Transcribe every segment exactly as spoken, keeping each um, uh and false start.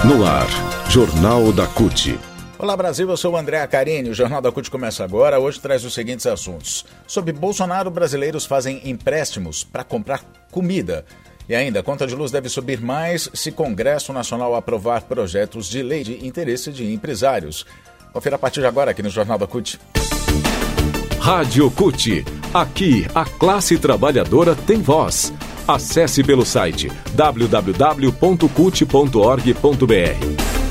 No ar, Jornal da C U T. Olá Brasil, eu sou o André Acarini. O Jornal da C U T começa agora. Hoje traz os seguintes assuntos. Sob Bolsonaro, brasileiros fazem empréstimos para comprar comida. E ainda, a conta de luz deve subir mais se Congresso Nacional aprovar projetos de lei de interesse de empresários. Confira a partir de agora aqui no Jornal da C U T. Rádio C U T. Aqui, a classe trabalhadora tem voz. Acesse pelo site w w w ponto cut ponto org ponto b r.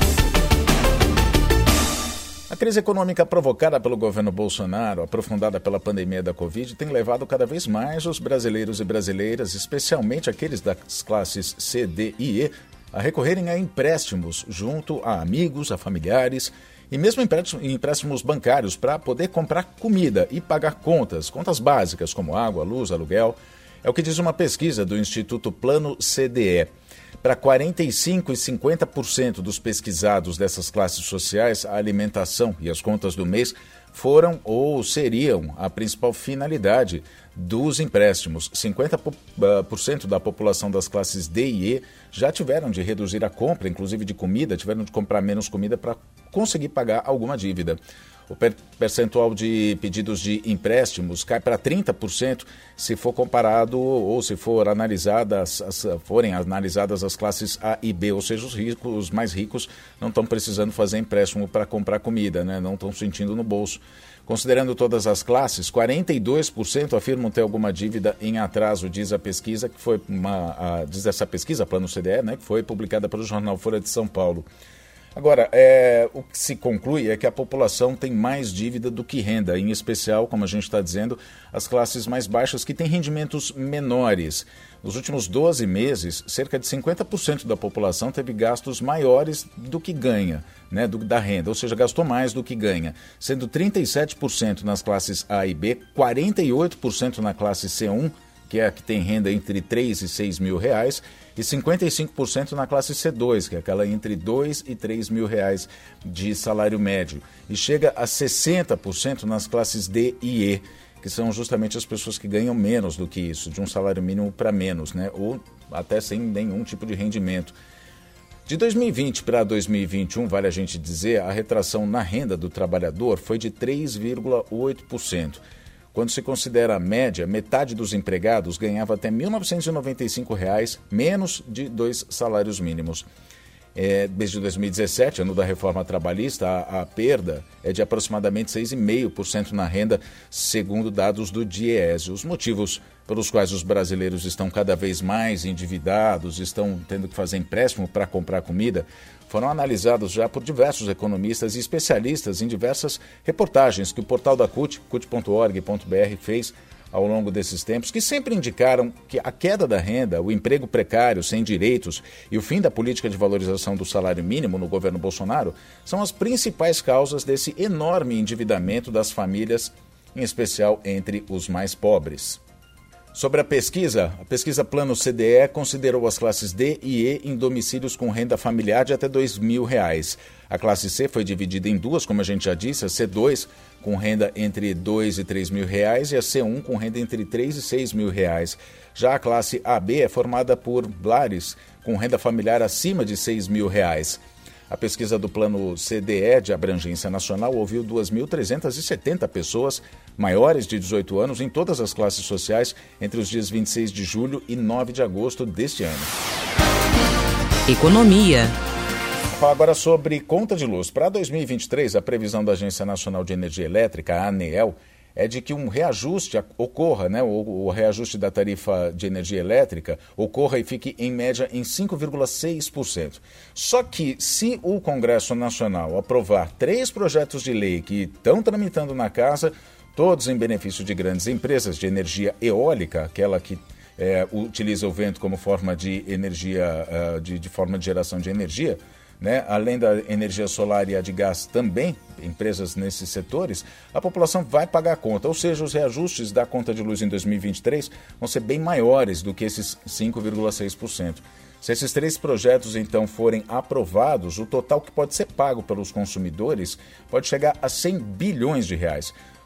A crise econômica provocada pelo governo Bolsonaro, aprofundada pela pandemia da Covid, tem levado cada vez mais os brasileiros e brasileiras, especialmente aqueles das classes C, D e E, a recorrerem a empréstimos junto a amigos, a familiares e mesmo empréstimos bancários para poder comprar comida e pagar contas, contas básicas como água, luz, aluguel. É o que diz uma pesquisa do Instituto Plano C D E. Para quarenta e cinco por cento e cinquenta por cento dos pesquisados dessas classes sociais, a alimentação e as contas do mês foram ou seriam a principal finalidade dos empréstimos. cinquenta por cento da população das classes D e E já tiveram de reduzir a compra, inclusive de comida, tiveram de comprar menos comida para conseguir pagar alguma dívida. O percentual de pedidos de empréstimos cai para trinta por cento se for comparado ou se for analisadas, as, forem analisadas as classes A e B, ou seja, os ricos, os mais ricos não estão precisando fazer empréstimo para comprar comida, né? Não estão sentindo no bolso. Considerando todas as classes, quarenta e dois por cento afirmam ter alguma dívida em atraso, diz a pesquisa, que foi uma, a, diz essa pesquisa, Plano C D E, né, que foi publicada pelo jornal Folha de São Paulo. Agora, é, o que se conclui é que a população tem mais dívida do que renda, em especial, como a gente está dizendo, as classes mais baixas que têm rendimentos menores. Nos últimos doze meses, cerca de cinquenta por cento da população teve gastos maiores do que ganha, né, do, da renda, ou seja, gastou mais do que ganha, sendo trinta e sete por cento nas classes A e B, quarenta e oito por cento na classe C um, que é a que tem renda entre três e seis mil reais, e cinquenta e cinco por cento na classe C dois, que é aquela entre dois e três mil reais de salário médio. E chega a sessenta por cento nas classes D e E, que são justamente as pessoas que ganham menos do que isso, de um salário mínimo para menos, né? Ou até sem nenhum tipo de rendimento. De dois mil e vinte para dois mil e vinte e um, vale a gente dizer, a retração na renda do trabalhador foi de três vírgula oito por cento. Quando se considera a média, metade dos empregados ganhava até mil novecentos e noventa e cinco reais, menos de dois salários mínimos. É, desde dois mil e dezessete, ano da reforma trabalhista, a, a perda é de aproximadamente seis vírgula cinco por cento na renda, segundo dados do DIEESE. Os motivos pelos quais os brasileiros estão cada vez mais endividados, estão tendo que fazer empréstimo para comprar comida, foram analisados já por diversos economistas e especialistas em diversas reportagens que o portal da C U T, cut ponto org ponto b r, fez ao longo desses tempos, que sempre indicaram que a queda da renda, o emprego precário, sem direitos e o fim da política de valorização do salário mínimo no governo Bolsonaro são as principais causas desse enorme endividamento das famílias, em especial entre os mais pobres. Sobre a pesquisa, a pesquisa Plano C D E considerou as classes D e E em domicílios com renda familiar de até dois mil reais. A classe C foi dividida em duas, como a gente já disse, a C dois com renda entre dois e três mil reais e a C um com renda entre três e seis mil reais. Já a classe A B é formada por lares com renda familiar acima de seis mil reais. A pesquisa do Plano C D E de abrangência nacional ouviu duas mil trezentas e setenta pessoas maiores de dezoito anos em todas as classes sociais entre os dias vinte e seis de julho e nove de agosto deste ano. Economia. Vou falar agora sobre conta de luz. Para dois mil e vinte e três, a previsão da Agência Nacional de Energia Elétrica, a ANEEL, é de que um reajuste ocorra, né, o, o reajuste da tarifa de energia elétrica ocorra e fique em média em cinco vírgula seis por cento. Só que se o Congresso Nacional aprovar três projetos de lei que estão tramitando na casa, todos em benefício de grandes empresas de energia eólica, aquela que é, utiliza o vento como forma de energia, uh, de, de forma de geração de energia, né? Além da energia solar e a de gás também, empresas nesses setores, a população vai pagar a conta. Ou seja, os reajustes da conta de luz em dois mil e vinte e três vão ser bem maiores do que esses cinco vírgula seis por cento. Se esses três projetos, então, forem aprovados, o total que pode ser pago pelos consumidores pode chegar a cem bilhões de reais.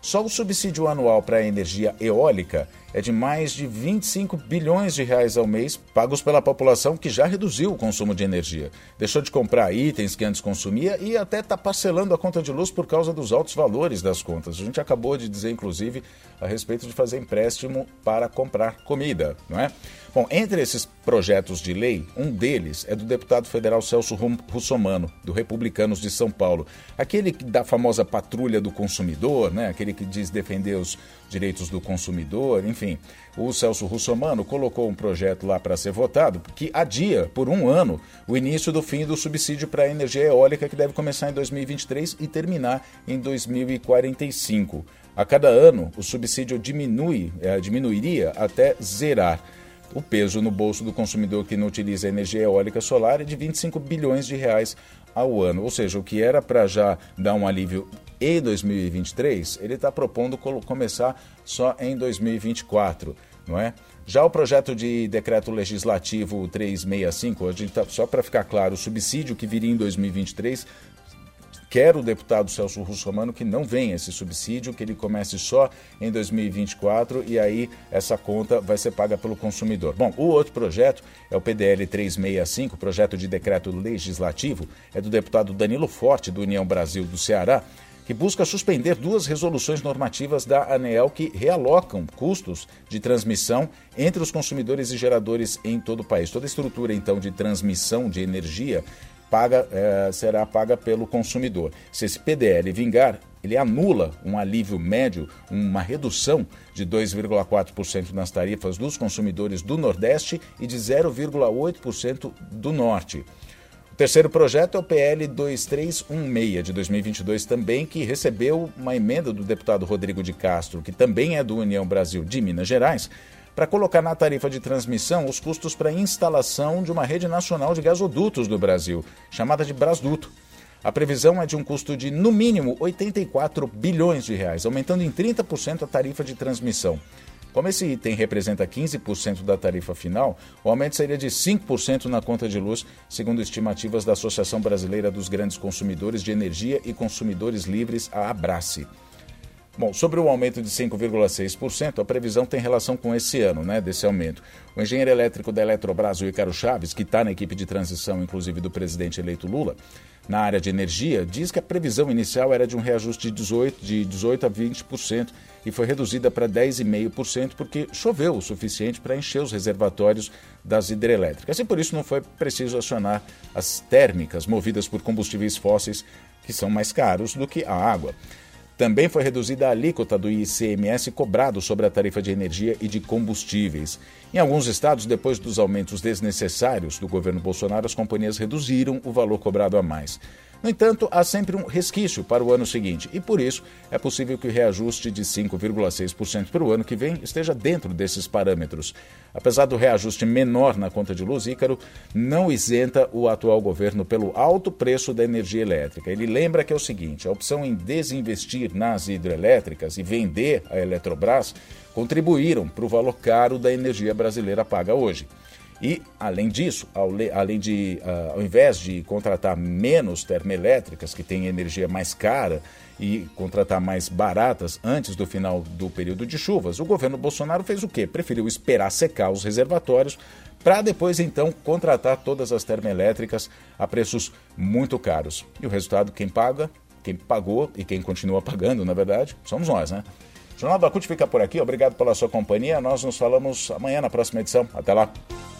Só o subsídio anual para a energia eólica é de mais de vinte e cinco bilhões de reais ao mês, pagos pela população que já reduziu o consumo de energia. Deixou de comprar itens que antes consumia e até está parcelando a conta de luz por causa dos altos valores das contas. A gente acabou de dizer, inclusive, a respeito de fazer empréstimo para comprar comida, não é? Bom, entre esses projetos de lei, um deles é do deputado federal Celso Russomano, do Republicanos de São Paulo. Aquele da famosa patrulha do consumidor, né? Aquele que diz defender os direitos do consumidor, enfim. O Celso Russomano colocou um projeto lá para ser votado que adia por um ano o início do fim do subsídio para a energia eólica, que deve começar em dois mil e vinte e três e terminar em dois mil e quarenta e cinco. A cada ano, o subsídio diminui, é, diminuiria até zerar. O peso no bolso do consumidor que não utiliza energia eólica solar é de vinte e cinco bilhões de reais ao ano. Ou seja, o que era para já dar um alívio em dois mil e vinte e três, ele está propondo começar só em dois mil e vinte e quatro, não é? Já o projeto de decreto legislativo trezentos e sessenta e cinco, a gente tá, só para ficar claro, o subsídio que viria em dois mil e vinte e três, quer o deputado Celso Russomano que não venha esse subsídio, que ele comece só em dois mil e vinte e quatro e aí essa conta vai ser paga pelo consumidor. Bom, o outro projeto é o P D L trezentos e sessenta e cinco, projeto de decreto legislativo, é do deputado Danilo Forte, do União Brasil do Ceará, que busca suspender duas resoluções normativas da ANEEL que realocam custos de transmissão entre os consumidores e geradores em todo o país. Toda a estrutura, então, de transmissão de energia paga, é, será paga pelo consumidor. Se esse P D L vingar, ele anula um alívio médio, uma redução de dois vírgula quatro por cento nas tarifas dos consumidores do Nordeste e de zero vírgula oito por cento do Norte. O terceiro projeto é o P L dois três um seis, de dois mil e vinte e dois também, que recebeu uma emenda do deputado Rodrigo de Castro, que também é do União Brasil de Minas Gerais, para colocar na tarifa de transmissão os custos para a instalação de uma rede nacional de gasodutos do Brasil, chamada de Brasduto. A previsão é de um custo de, no mínimo, oitenta e quatro bilhões de reais, aumentando em trinta por cento a tarifa de transmissão. Como esse item representa quinze por cento da tarifa final, o aumento seria de cinco por cento na conta de luz, segundo estimativas da Associação Brasileira dos Grandes Consumidores de Energia e Consumidores Livres, a Abrace. Bom, sobre o aumento de cinco vírgula seis por cento, a previsão tem relação com esse ano, né, desse aumento. O engenheiro elétrico da Eletrobras, o Ícaro Chaves, que está na equipe de transição, inclusive do presidente eleito Lula, na área de energia, diz que a previsão inicial era de um reajuste de dezoito por cento, de dezoito a vinte por cento e foi reduzida para dez vírgula cinco por cento porque choveu o suficiente para encher os reservatórios das hidrelétricas. E por isso não foi preciso acionar as térmicas movidas por combustíveis fósseis, que são mais caros do que a água. Também foi reduzida a alíquota do I C M S cobrado sobre a tarifa de energia e de combustíveis. Em alguns estados, depois dos aumentos desnecessários do governo Bolsonaro, as companhias reduziram o valor cobrado a mais. No entanto, há sempre um resquício para o ano seguinte e, por isso, é possível que o reajuste de cinco vírgula seis por cento para o ano que vem esteja dentro desses parâmetros. Apesar do reajuste menor na conta de luz, Ícaro não isenta o atual governo pelo alto preço da energia elétrica. Ele lembra que é o seguinte: a opção em desinvestir nas hidrelétricas e vender a Eletrobras contribuíram para o valor caro da energia brasileira paga hoje. E, além disso, ao, além de, uh, ao invés de contratar menos termoelétricas, que têm energia mais cara, e contratar mais baratas antes do final do período de chuvas, o governo Bolsonaro fez o quê? Preferiu esperar secar os reservatórios para depois, então, contratar todas as termoelétricas a preços muito caros. E o resultado, quem paga, quem pagou e quem continua pagando, na verdade, somos nós, né? O Jornal da C U T fica por aqui. Obrigado pela sua companhia. Nós nos falamos amanhã na próxima edição. Até lá.